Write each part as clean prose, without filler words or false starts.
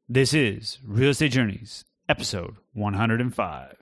This is Real Estate Journeys, episode 105.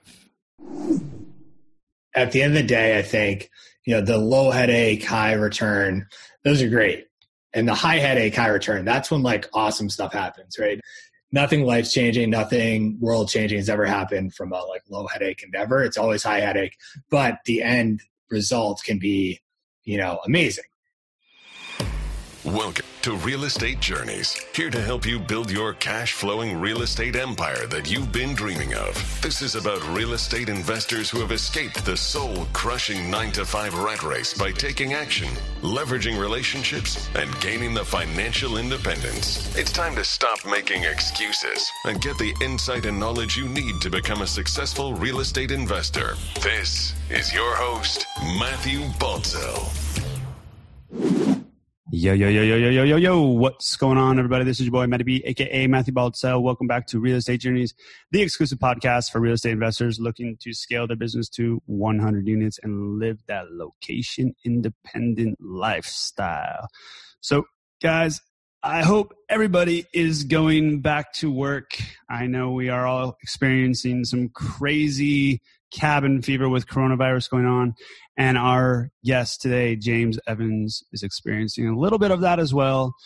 At the end of the day, I think, the low headache, high return, those are great. And the high headache, high return, that's when like awesome stuff happens, right? Nothing life changing, nothing world changing has ever happened from a like low headache endeavor. It's always high headache, but the end result can be, amazing. Welcome to Real Estate Journeys, here to help you build your cash-flowing real estate empire that you've been dreaming of. This is about real estate investors who have escaped the soul-crushing 9-to-5 rat race by taking action, leveraging relationships, and gaining the financial independence. It's time to stop making excuses and get the insight and knowledge you need to become a successful real estate investor. This is your host, Matthew Baltzell. Yo. What's going on, everybody? This is your boy, Matty B, a.k.a. Matthew Baltzell. Welcome back to Real Estate Journeys, the exclusive podcast for real estate investors looking to scale their business to 100 units and live that location-independent lifestyle. So, guys, I hope everybody is going back to work. I know we are all experiencing some crazy cabin fever with coronavirus going on. And our guest today, James Evans, is experiencing a little bit of that as well.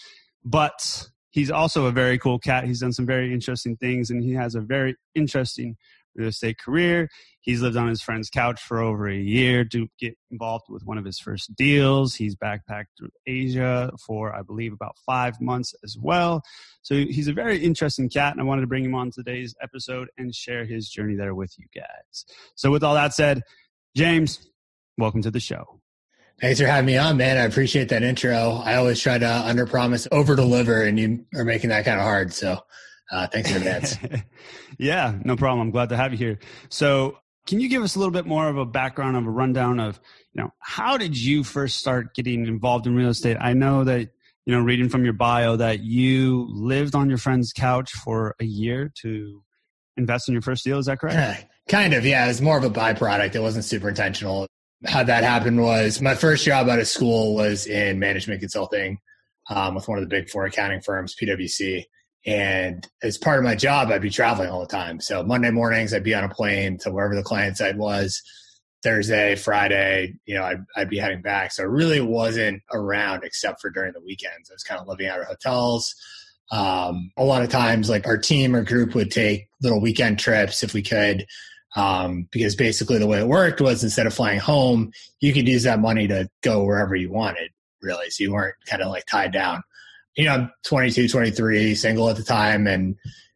But he's also a very cool cat. He's done some very interesting things, and he has a very interesting real estate career. He's lived on his friend's couch for over a year to get involved with one of his first deals. He's backpacked through Asia for, I believe, about 5 months as well. So he's a very interesting cat, and I wanted to bring him on today's episode and share his journey there with you guys. So with all that said, James, welcome to the show. Thanks for having me on, man. I appreciate that intro. I always try to underpromise, overdeliver, and you are making that kind of hard. So thanks in advance. Yeah, no problem. I'm glad to have you here. So can you give us a little bit more of a background, of a rundown of, how did you first start getting involved in real estate? I know that, reading from your bio that you lived on your friend's couch for a year to invest in your first deal. Is that correct? Kind of, yeah. It was more of a byproduct. It wasn't super intentional. How that happened was my first job out of school was in management consulting with one of the big four accounting firms, PwC. And as part of my job, I'd be traveling all the time. So Monday mornings, I'd be on a plane to wherever the client site was. Thursday, Friday, I'd be heading back. So I really wasn't around except for during the weekends. I was kind of living out of hotels. A lot of times, like our team or group would take little weekend trips if we could. Because basically the way it worked was instead of flying home, you could use that money to go wherever you wanted, really. So you weren't kind of like tied down. I'm 22, 23, single at the time. And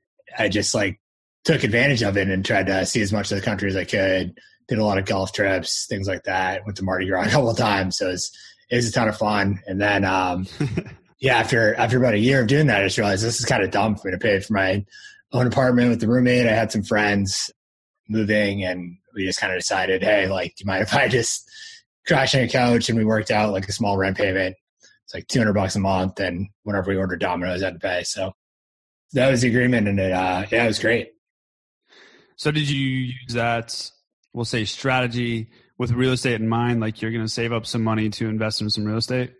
I just like took advantage of it and tried to see as much of the country as I could. Did a lot of golf trips, things like that. Went to Mardi Gras a couple of times. So it was a ton of fun. And then, after about a year of doing that, I just realized this is kind of dumb for me to pay for my own apartment with the roommate. I had some friends moving, and we just kind of decided, hey, like, do you mind if I just crash on a couch? And we worked out like a small rent payment. It's like $200 a month, and whenever we ordered Domino's, I had to pay. So that was the agreement, and it was great. So did you use that, we'll say, strategy with real estate in mind? Like you're going to save up some money to invest in some real estate?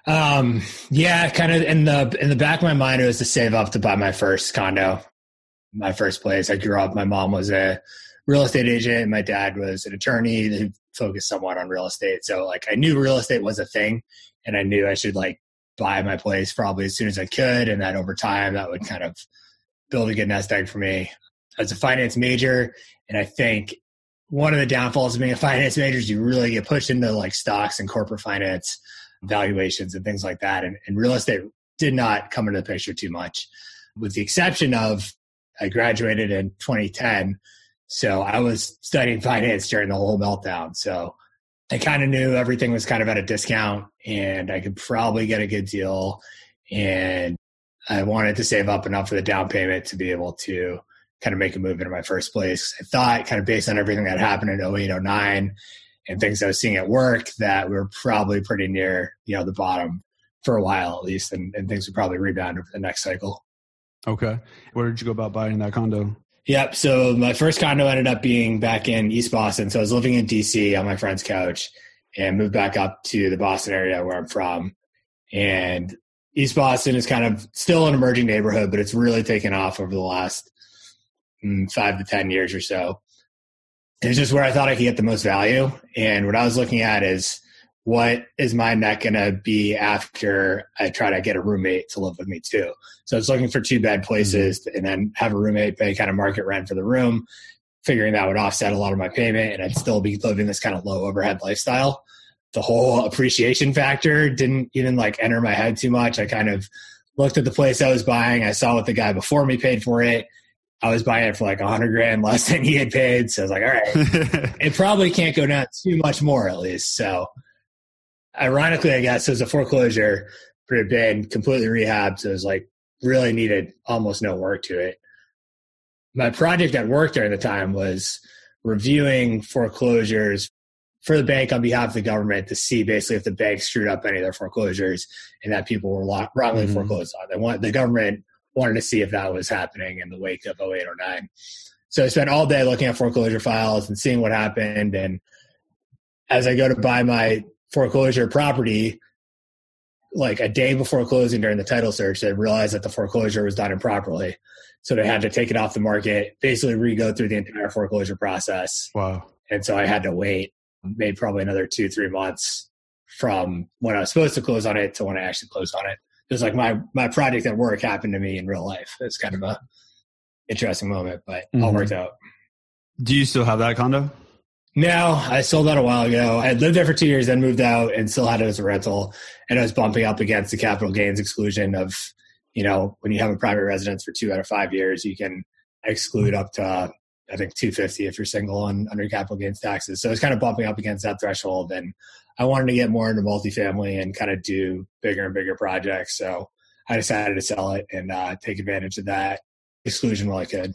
Yeah, kind of in the back of my mind, it was to save up to buy my first condo, my first place. I grew up, my mom was a real estate agent, and my dad was an attorney who focused somewhat on real estate. So like I knew real estate was a thing, and I knew I should like buy my place probably as soon as I could. And then over time that would kind of build a good nest egg for me. I was a finance major, and I think one of the downfalls of being a finance major is you really get pushed into like stocks and corporate finance valuations and things like that. And real estate did not come into the picture too much, with the exception of I graduated in 2010. So I was studying finance during the whole meltdown. So I kind of knew everything was kind of at a discount and I could probably get a good deal. And I wanted to save up enough for the down payment to be able to kind of make a move into my first place. I thought, kind of based on everything that happened in 08, 09 and things I was seeing at work, that we were probably pretty near, the bottom for a while at least. And things would probably rebound over the next cycle. Okay. Where did you go about buying that condo? Yep. So my first condo ended up being back in East Boston. So I was living in DC on my friend's couch and moved back up to the Boston area where I'm from. And East Boston is kind of still an emerging neighborhood, but it's really taken off over the last 5 to 10 years or so. It's just where I thought I could get the most value. And what I was looking at is, what is my net going to be after I try to get a roommate to live with me too? So I was looking for 2-bed places and then have a roommate pay kind of market rent for the room, figuring that would offset a lot of my payment and I'd still be living this kind of low overhead lifestyle. The whole appreciation factor didn't even like enter my head too much. I kind of looked at the place I was buying. I saw what the guy before me paid for it. I was buying it for like $100,000 less than he had paid. So I was like, all right, it probably can't go down too much more at least. So ironically, I guess it was a foreclosure, but it had been completely rehabbed. So it was like really needed almost no work to it. My project at work during the time was reviewing foreclosures for the bank on behalf of the government to see basically if the bank screwed up any of their foreclosures and that people were wrongly foreclosed on. The government wanted to see if that was happening in the wake of 08 or 09. So I spent all day looking at foreclosure files and seeing what happened. And as I go to buy my foreclosure property, like a day before closing during the title search, they realized that the foreclosure was done improperly. So they had to take it off the market, basically re-go through the entire foreclosure process. Wow. And so I had to wait maybe probably another 2-3 months from when I was supposed to close on it to when I actually closed on it. It was like my project at work happened to me in real life. It's kind of a interesting moment, but all worked out. Do you still have that condo? No, I sold that a while ago. I had lived there for 2 years, then moved out and still had it as a rental. And I was bumping up against the capital gains exclusion of, when you have a private residence for 2 out of 5 years, you can exclude up to, I think, $250 if you're single and under capital gains taxes. So it's kind of bumping up against that threshold. And I wanted to get more into multifamily and kind of do bigger and bigger projects. So I decided to sell it and take advantage of that exclusion while I could.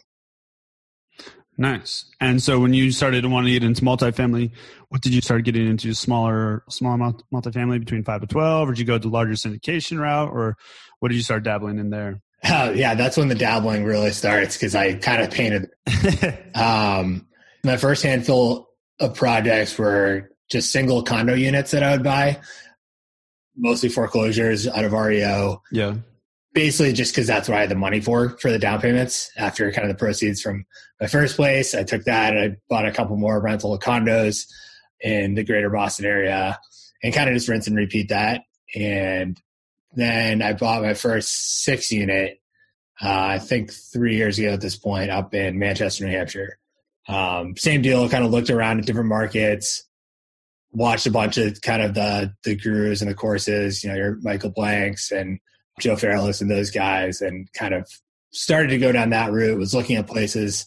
Nice. And so when you started wanting to get into multifamily, what did you start getting into? Smaller multifamily between 5 to 12, or did you go the larger syndication route, or what did you start dabbling in there? Yeah, that's when the dabbling really starts because I kind of painted. My first handful of projects were just single condo units that I would buy, mostly foreclosures out of REO. Yeah. Basically just because that's what I had the money for the down payments after kind of the proceeds from my first place. I took that and I bought a couple more rental condos in the greater Boston area and kind of just rinse and repeat that. And then I bought my first 6 unit, I think 3 years ago at this point, up in Manchester, New Hampshire. Same deal, kind of looked around at different markets, watched a bunch of kind of the gurus and the courses, your Michael Blanks and Joe Fairless and those guys, and kind of started to go down that route, was looking at places.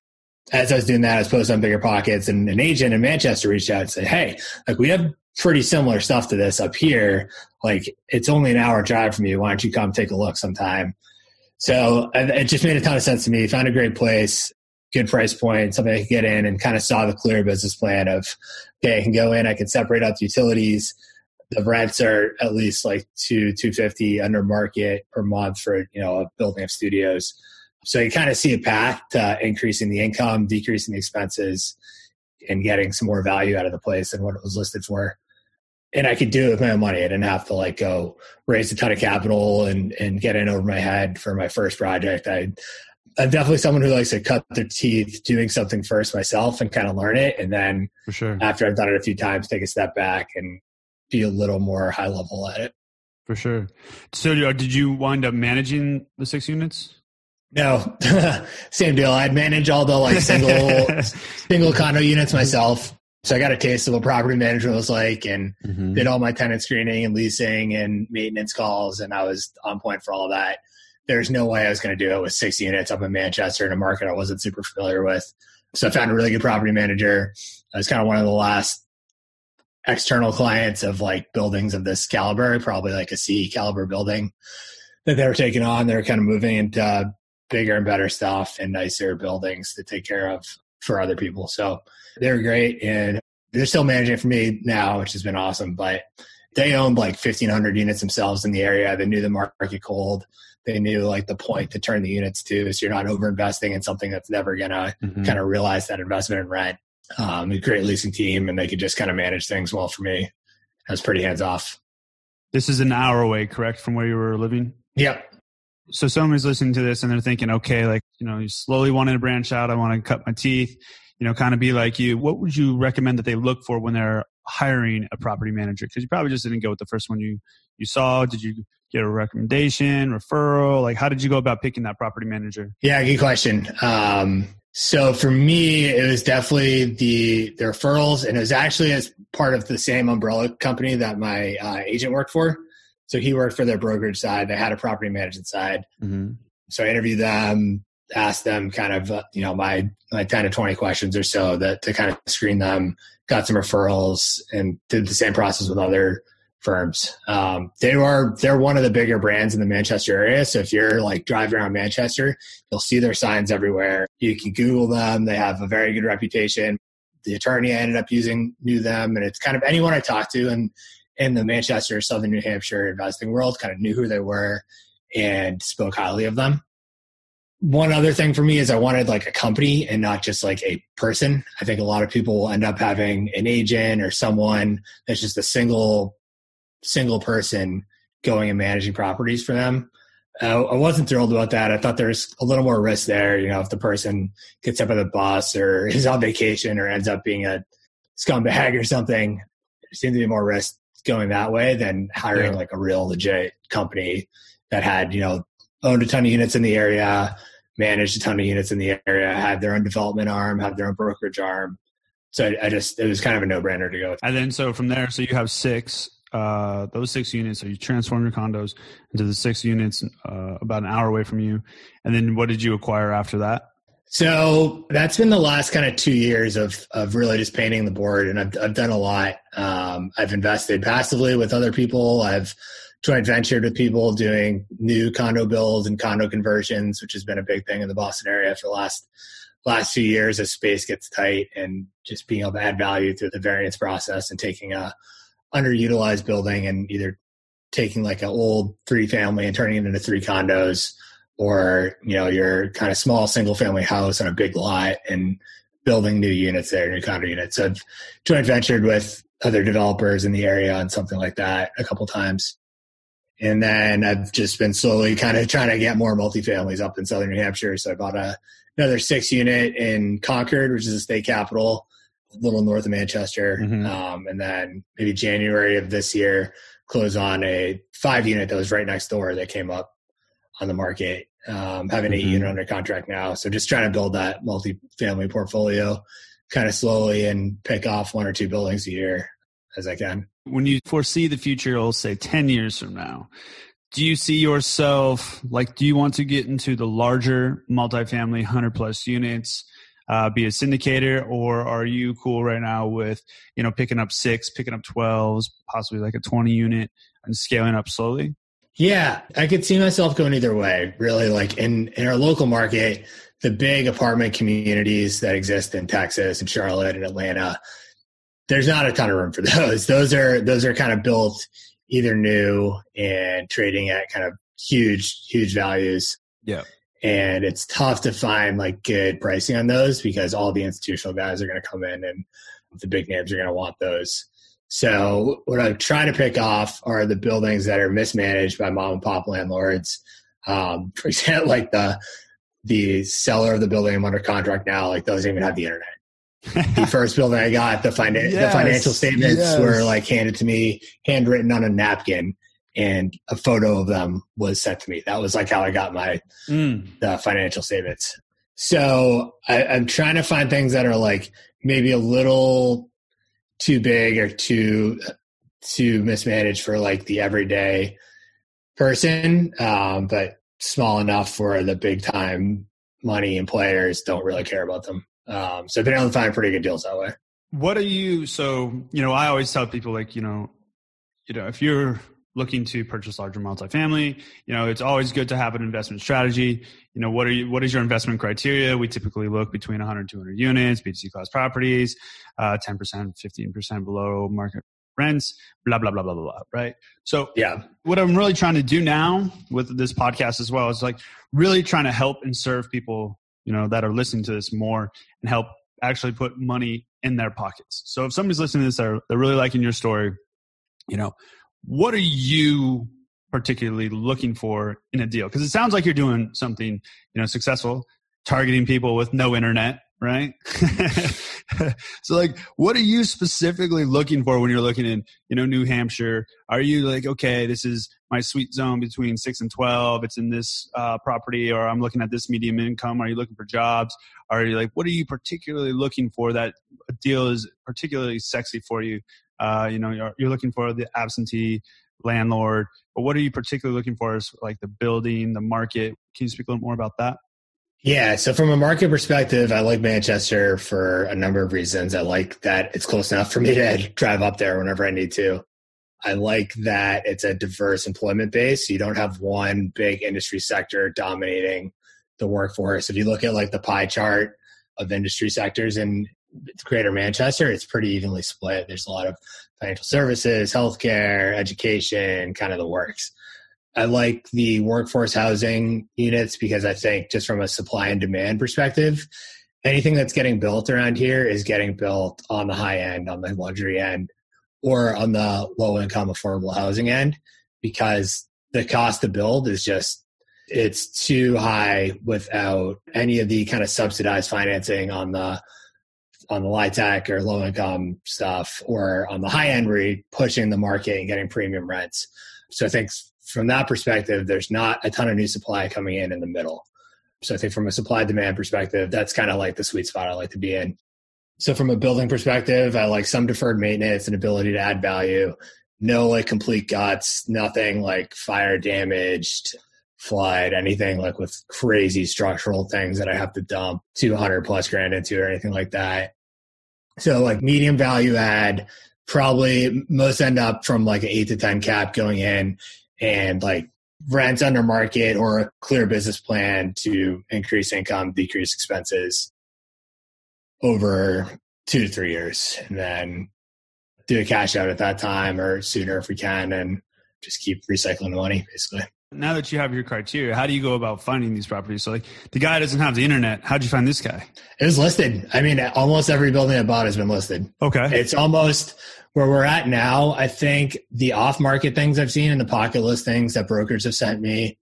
As I was doing that, I was posting on Bigger Pockets, and an agent in Manchester reached out and said, hey, like we have pretty similar stuff to this up here. Like it's only an hour drive from you. Why don't you come take a look sometime? So it just made a ton of sense to me. Found a great place, good price point, something I could get in, and kind of saw the clear business plan of, okay, I can go in, I can separate out the utilities. The rents are at least like $250 under market per month for, a building of studios. So you kind of see a path to increasing the income, decreasing the expenses, and getting some more value out of the place than what it was listed for. And I could do it with my own money. I didn't have to go raise a ton of capital and get in over my head for my first project. I'm definitely someone who likes to cut their teeth doing something first myself and kind of learn it. And then for sure, after I've done it a few times, take a step back and be a little more high level at it. For sure. So did you wind up managing the 6 units? No, same deal. I'd manage all the single condo units myself. So I got a taste of what property management was like and did all my tenant screening and leasing and maintenance calls. And I was on point for all of that. There's no way I was going to do it with 6 units up in Manchester in a market I wasn't super familiar with. So I found a really good property manager. I was kind of one of the last external clients of buildings of this caliber, probably like a C caliber building that they were taking on. They were kind of moving into bigger and better stuff and nicer buildings to take care of for other people. So they were great, and they're still managing for me now, which has been awesome. But they owned 1,500 units themselves in the area. They knew the market cold. They knew the point to turn the units to, so you're not over investing in something that's never going to kind of realize that investment in rent. A great leasing team, and they could just kind of manage things well for me. I was pretty hands off. This is an hour away, correct, from where you were living? Yep. So somebody's listening to this and they're thinking, okay, like, you slowly wanting to branch out. I want to cut my teeth, kind of be like you. What would you recommend that they look for when they're hiring a property manager? Because you probably just didn't go with the first one you saw. Did you get a recommendation, referral? Like, how did you go about picking that property manager? Yeah, good question. So for me, it was definitely the referrals, and it was actually as part of the same umbrella company that my agent worked for. So he worked for their brokerage side. They had a property management side. Mm-hmm. So I interviewed them, asked them kind of, my 10 to 20 questions or so to kind of screen them, got some referrals, and did the same process with other firms. They're one of the bigger brands in the Manchester area. So if you're like driving around Manchester, you'll see their signs everywhere. You can Google them. They have a very good reputation. The attorney I ended up using knew them, and it's kind of anyone I talked to in the Manchester, Southern New Hampshire investing world kind of knew who they were and spoke highly of them. One other thing for me is I wanted like a company and not just like a person. I think a lot of people will end up having an agent or someone that's just a single person going and managing properties for them. I wasn't thrilled about that. I thought there's a little more risk there. If the person gets up at the bus or is on vacation or ends up being a scumbag or something, there seemed to be more risk going that way than hiring like a real legit company that had, owned a ton of units in the area, managed a ton of units in the area, had their own development arm, had their own brokerage arm. So it was kind of a no-brainer to go with. And then so from there, so you have those 6 units, so you transform your condos into the 6 units about an hour away from you. And then what did you acquire after that? So that's been the last kind of 2 years of really just painting the board. And I've done a lot. I've invested passively with other people. I've joint ventured with people doing new condo builds and condo conversions, which has been a big thing in the Boston area for the last few years as space gets tight, and just being able to add value through the variance process and taking a underutilized building and either taking like an old 3-family and turning it into 3 condos, or, your kind of small single family house on a big lot and building new units there, new condo units. So I've joint ventured with other developers in the area on something like that a couple times. And then I've just been slowly kind of trying to get more multifamilies up in Southern New Hampshire. So I bought another 6 unit in Concord, which is the state capital, a little north of Manchester. Mm-hmm. And then maybe January of this year, close on a 5 unit that was right next door that came up on the market. Having 8 unit under contract now. So just trying to build that multifamily portfolio kind of slowly and pick off 1 or 2 buildings a year as I can. When you foresee the future, I'll say 10 years from now, do you see yourself, do you want to get into the larger multifamily 100+ units, be a syndicator, or are you cool right now with, picking up 6, picking up 12s, possibly like a 20 unit and scaling up slowly? Yeah, I could see myself going either way. Really, like in our local market, the big apartment communities that exist in Texas and Charlotte and Atlanta, there's not a ton of room for those. Those are kind of built either new and trading at kind of huge values. Yeah. And it's tough to find like good pricing on those because all the institutional guys are going to come in and the big names are going to want those. So what I try to pick off are the buildings that are mismanaged by mom and pop landlords. For example, like the seller of the building I'm under contract now, doesn't even have the internet. The first building I got, the financial statements were handed to me, handwritten on a napkin, and a photo of them was sent to me. That was how I got the financial statements. So I'm trying to find things that are maybe a little too big or too mismanaged for the everyday person, but small enough for the big time money and players don't really care about them. So I've been able to find pretty good deals that way. What are you, I always tell people if you're looking to purchase larger multifamily, it's always good to have an investment strategy. What is your investment criteria? We typically look between 100, 200 units, BTC class properties, 10%, 15% below market rents, blah, blah, blah, blah, blah, blah. Right. So yeah, what I'm really trying to do now with this podcast as well is really trying to help and serve people, that are listening to this more and help actually put money in their pockets. So if somebody's listening to this, they're really liking your story, what are you particularly looking for in a deal? Because it sounds like you're doing something, successful, targeting people with no internet, right? So like, what are you specifically looking for when you're looking in, New Hampshire? Are you like, okay, this is my sweet zone between 6 and 12. It's in this property, or I'm looking at this medium income. Are you looking for jobs? Are you like, what are you particularly looking for that a deal is particularly sexy for you? You're looking for the absentee landlord, but what are you particularly looking for as like the building, the market? Can you speak a little more about that? Yeah. So from a market perspective, I like Manchester for a number of reasons. I like that it's close enough for me to drive up there whenever I need to. I like that it's a diverse employment base. You don't have one big industry sector dominating the workforce. If you look at like the pie chart of industry sectors in Greater Manchester, it's pretty evenly split. There's a lot of financial services, healthcare, education, kind of the works. I like the workforce housing units because I think just from a supply and demand perspective, anything that's getting built around here is getting built on the high end, on the luxury end, or on the low income affordable housing end, because the cost to build is just, it's too high without any of the kind of subsidized financing on the LIHTC or low income stuff, or on the high end where you're pushing the market and getting premium rents. So I think from that perspective, there's not a ton of new supply coming in the middle. So I think from a supply demand perspective, that's kind of like the sweet spot I like to be in. So from a building perspective, I like some deferred maintenance and ability to add value. No like complete guts, nothing like fire damaged, flood, anything like with crazy structural things that I have to dump $200,000+ into or anything like that. So like medium value add, probably most end up from like an 8 to 10 cap going in, and like rents under market or a clear business plan to increase income, decrease expenses over 2 to 3 years, and then do a cash out at that time or sooner if we can, and just keep recycling the money basically. Now that you have your criteria, how do you go about finding these properties? So like the guy doesn't have the internet. How'd you find this guy? It was listed. I mean, almost every building I bought has been listed. Okay. It's almost where we're at now. I think the off-market things I've seen and the pocket listings that brokers have sent me,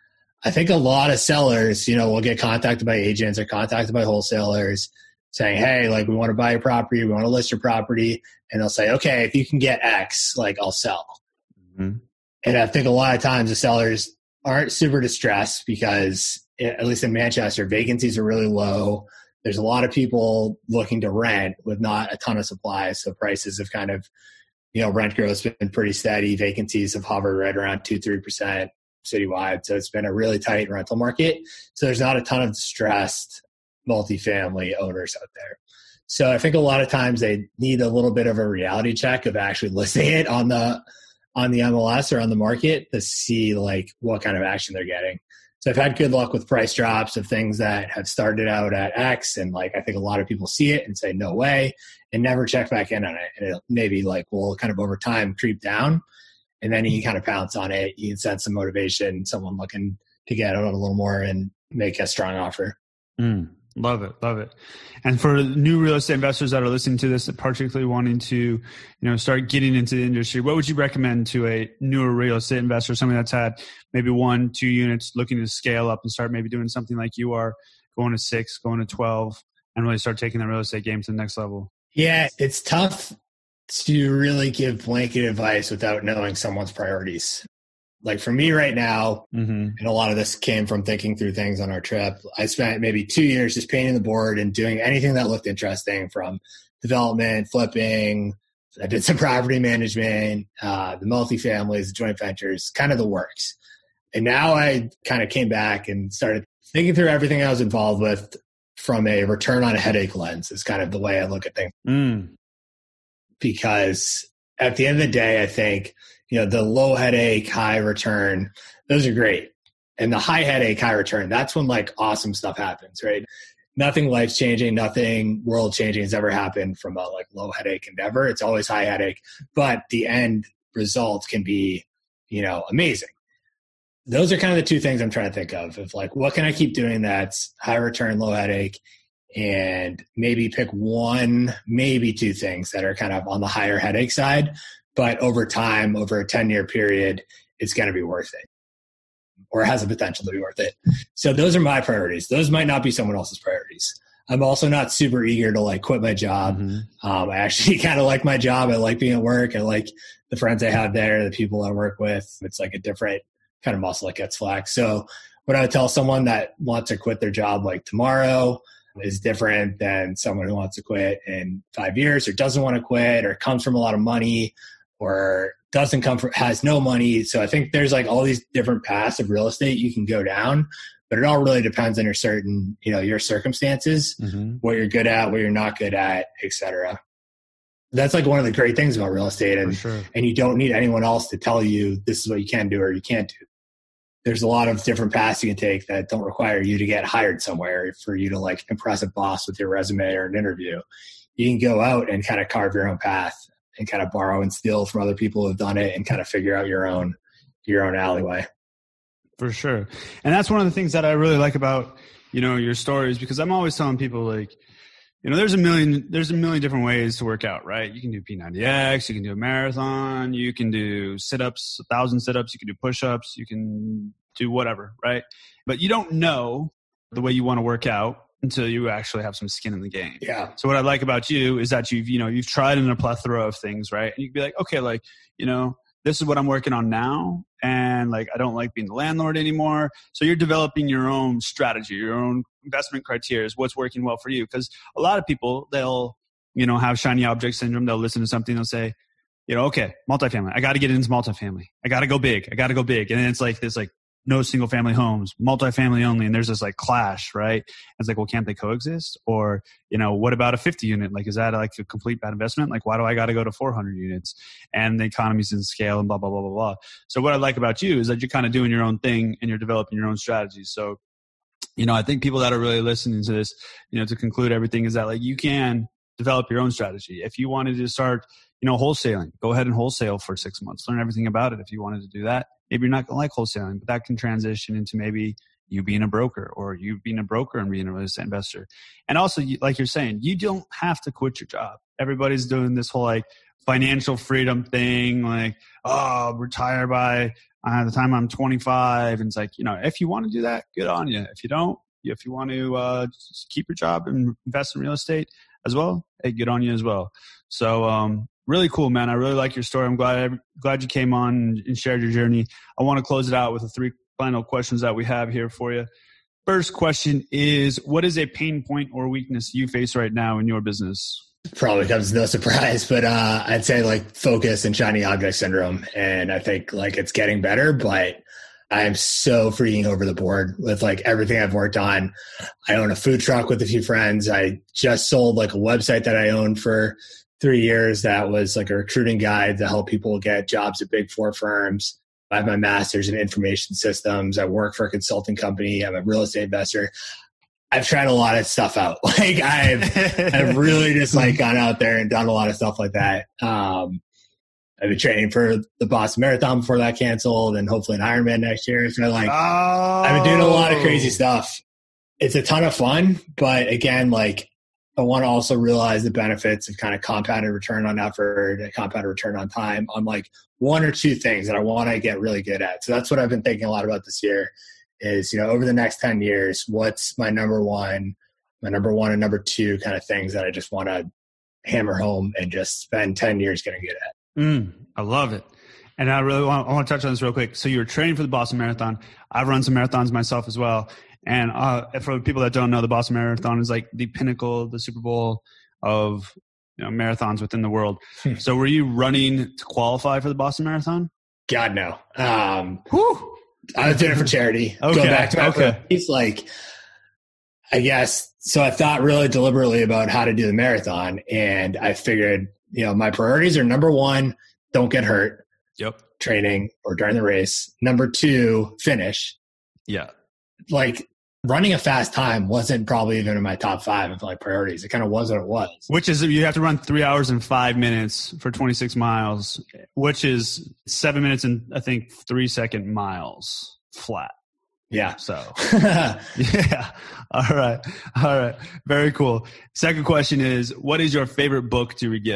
I think a lot of sellers, will get contacted by agents or contacted by wholesalers saying, hey, like we want to buy your property. We want to list your property. And they'll say, okay, if you can get X, like I'll sell. Mm-hmm. And I think a lot of times the sellers aren't super distressed because, at least in Manchester, vacancies are really low. There's a lot of people looking to rent with not a ton of supply. So prices have kind of, rent growth has been pretty steady. Vacancies have hovered right around 2-3% citywide. So it's been a really tight rental market. So there's not a ton of distressed multifamily owners out there. So I think a lot of times they need a little bit of a reality check of actually listing it on the MLS or on the market to see like what kind of action they're getting. So I've had good luck with price drops of things that have started out at X, and like I think a lot of people see it and say no way and never check back in on it. And it maybe like will kind of over time creep down, and then you kind of pounce on it. You can sense some motivation, someone looking to get out a little more and make a strong offer. Love it. Love it. And for new real estate investors that are listening to this, particularly wanting to, start getting into the industry, what would you recommend to a newer real estate investor, somebody that's had maybe 1-2 units looking to scale up and start maybe doing something like you are, going to 6, going to 12, and really start taking the real estate game to the next level? Yeah, it's tough to really give blanket advice without knowing someone's priorities. Like for me right now, and a lot of this came from thinking through things on our trip, I spent maybe 2 years just painting the board and doing anything that looked interesting, from development, flipping. I did some property management, the multifamilies, the joint ventures, kind of the works. And now I kind of came back and started thinking through everything I was involved with from a return on a headache lens is kind of the way I look at things. Because at the end of the day, I think, the low headache, high return, those are great. And the high headache, high return, that's when like awesome stuff happens, right? Nothing life changing, nothing world changing has ever happened from a like low headache endeavor. It's always high headache, but the end result can be, amazing. Those are kind of the two things I'm trying to think of like, what can I keep doing that's high return, low headache, and maybe pick 1, maybe 2 things that are kind of on the higher headache side, but over time, over a 10-year period, it's going to be worth it, or has the potential to be worth it. So those are my priorities. Those might not be someone else's priorities. I'm also not super eager to like quit my job. I actually kind of like my job. I like being at work. I like the friends I have there, the people I work with. It's like a different kind of muscle that gets flexed. So what I would tell someone that wants to quit their job like tomorrow is different than someone who wants to quit in 5 years, or doesn't want to quit, or comes from a lot of money, or doesn't come from, has no money. So I think there's like all these different paths of real estate you can go down, but it all really depends on your circumstances, what you're good at, what you're not good at, et cetera. That's like one of the great things about real estate. And you don't need anyone else to tell you this is what you can do or you can't do. There's a lot of different paths you can take that don't require you to get hired somewhere for you to like impress a boss with your resume or an interview. You can go out and kind of carve your own path and kind of borrow and steal from other people who have done it and kind of figure out your own alleyway. For sure. And that's one of the things that I really like about, your stories, because I'm always telling people like, there's a million different ways to work out, right? You can do P90X, you can do a marathon, you can do sit-ups, 1,000 sit-ups, you can do push-ups, you can do whatever, right? But you don't know the way you want to work out until you actually have some skin in the game. Yeah. So what I like about you is that you've tried in a plethora of things, right? And you can be like, okay, like, this is what I'm working on now. And like, I don't like being the landlord anymore. So you're developing your own strategy, your own investment criteria is what's working well for you. Because a lot of people, they'll, have shiny object syndrome. They'll listen to something. They'll say, okay, multifamily. I got to get into multifamily. I got to go big. And then it's like this, like no single family homes, multifamily only. And there's this like clash, right? It's like, well, can't they coexist? Or, what about a 50 unit? Like, is that like a complete bad investment? Like, why do I got to go to 400 units? And the economy's in scale and blah, blah, blah, blah, blah. So what I like about you is that you're kind of doing your own thing and you're developing your own strategies. So, I think people that are really listening to this, to conclude everything is that like you can develop your own strategy. If you wanted to start, wholesaling, go ahead and wholesale for 6 months, learn everything about it. If you wanted to do that, maybe you're not going to like wholesaling, but that can transition into maybe you being a broker, or you being a broker and being a real estate investor. And also, like you're saying, you don't have to quit your job. Everybody's doing this whole like financial freedom thing, like, retire by the time I'm 25. And it's like, if you want to do that, good on you. If you don't, if you want to just keep your job and invest in real estate as well, hey, good on you as well. So really cool, man. I really like your story. I'm glad you came on and shared your journey. I want to close it out with the 3 final questions that we have here for you. First question is, what is a pain point or weakness you face right now in your business? Probably comes as no surprise, but I'd say like focus and shiny object syndrome. And I think like it's getting better, but I am so freaking over the board with like everything I've worked on. I own a food truck with a few friends. I just sold like a website that I owned for 3 years that was like a recruiting guide to help people get jobs at Big Four firms. I have my master's in information systems. I work for a consulting company. I'm a real estate investor. I've tried a lot of stuff out. Like I've really just like gone out there and done a lot of stuff like that. I've been training for the Boston Marathon before that canceled, and hopefully an Ironman next year. So like, I've been doing a lot of crazy stuff. It's a ton of fun, but again, like I want to also realize the benefits of kind of compounded return on effort and compounded return on time on like 1 or 2 things that I want to get really good at. So that's what I've been thinking a lot about this year is, over the next 10 years, what's my number one and number 2 kind of things that I just want to hammer home and just spend 10 years getting good at. I love it. And I want to touch on this real quick. So you were training for the Boston Marathon. I've run some marathons myself as well. And for people that don't know, the Boston Marathon is like the pinnacle, the Super Bowl of marathons within the world. So were you running to qualify for the Boston Marathon? God, no. I was doing it for charity. Okay. Go back to my It's like, I guess, so I thought really deliberately about how to do the marathon. And I figured, my priorities are number 1, don't get hurt. Yep. Training or during the race. Number 2, finish. Yeah. Like running a fast time wasn't probably even in my top 5 of like priorities. It kind of was what it was. Which is, you have to run 3 hours and 5 minutes for 26 miles, which is 7 minutes and I think 3 second miles flat. Yeah. So, yeah. All right. Very cool. Second question is, what is your favorite book to regift?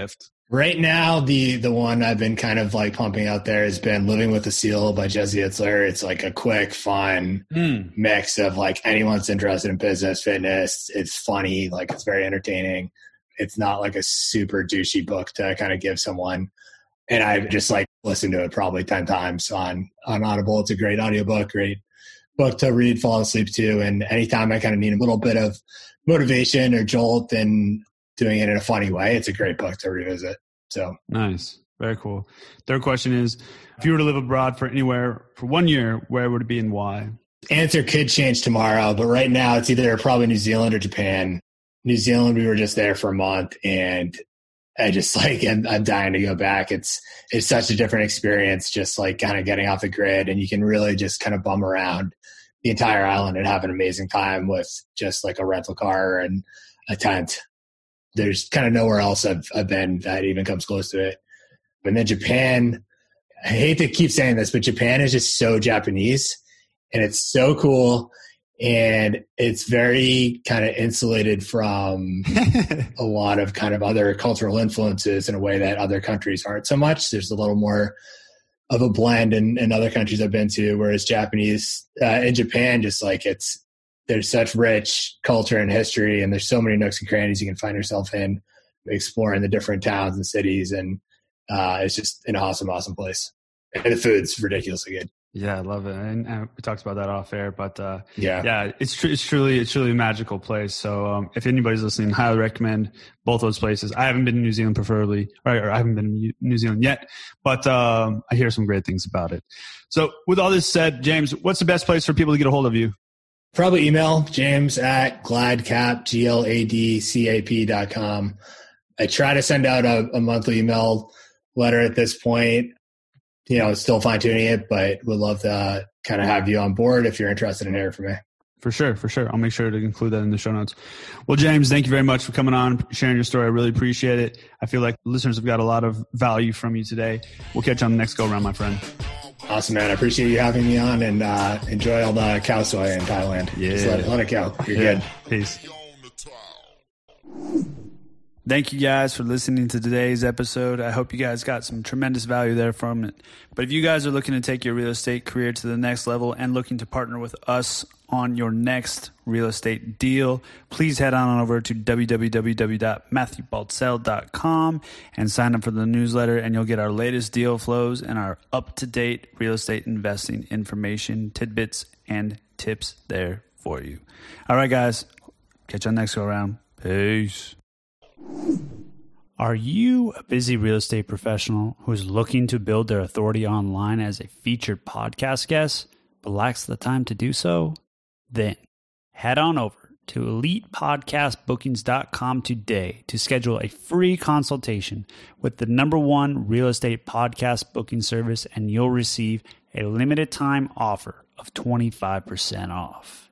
Right now, the one I've been kind of like pumping out there has been Living with the Seal by Jesse Itzler. It's like a quick, fun mix of like anyone's interested in business, fitness. It's funny, like it's very entertaining. It's not like a super douchey book to kind of give someone. And I've just like listened to it probably 10 times on Audible. It's a great audiobook, great book to read, fall asleep to. And anytime I kind of need a little bit of motivation or jolt and doing it in a funny way, it's a great book to revisit. So nice. Very cool. Third question is, if you were to live abroad for anywhere for 1 year, where would it be and why? Answer could change tomorrow, but right now it's either probably New Zealand or Japan. New Zealand, we were just there for a month and I just like, I'm dying to go back. It's such a different experience, just like kind of getting off the grid, and you can really just kind of bum around the entire island and have an amazing time with just like a rental car and a tent. There's kind of nowhere else I've been that even comes close to it. And then Japan, I hate to keep saying this, but Japan is just so Japanese and it's so cool. And it's very kind of insulated from a lot of kind of other cultural influences in a way that other countries aren't so much. There's a little more of a blend in other countries I've been to, whereas Japanese in Japan, just like there's such rich culture and history, and there's so many nooks and crannies you can find yourself in, exploring the different towns and cities. And it's just an awesome, awesome place. And the food's ridiculously good. Yeah, I love it. And we talked about that off air, but yeah, it's truly a magical place. So if anybody's listening, highly recommend both those places. I haven't been to New Zealand preferably, or I haven't been to New Zealand yet, but I hear some great things about it. So with all this said, James, what's the best place for people to get a hold of you? Probably email james@gladcap, GLADCAP.com. I try to send out a monthly email letter at this point. Still fine tuning it, but would love to kind of have you on board if you're interested in hearing from me. For sure. I'll make sure to include that in the show notes. Well, James, thank you very much for coming on, sharing your story. I really appreciate it. I feel like listeners have got a lot of value from you today. We'll catch you on the next go around, my friend. Awesome, man. I appreciate you having me on, and enjoy all the cow soy in Thailand. Yeah. Just let it go. You're good. Peace. Thank you guys for listening to today's episode. I hope you guys got some tremendous value there from it. But if you guys are looking to take your real estate career to the next level and looking to partner with us on your next real estate deal, please head on over to www.matthewbaltzell.com and sign up for the newsletter, and you'll get our latest deal flows and our up-to-date real estate investing information, tidbits, and tips there for you. All right, guys. Catch you on the next go around. Peace. Are you a busy real estate professional who is looking to build their authority online as a featured podcast guest, but lacks the time to do so? Then head on over to elitepodcastbookings.com today to schedule a free consultation with the #1 real estate podcast booking service, and you'll receive a limited time offer of 25% off.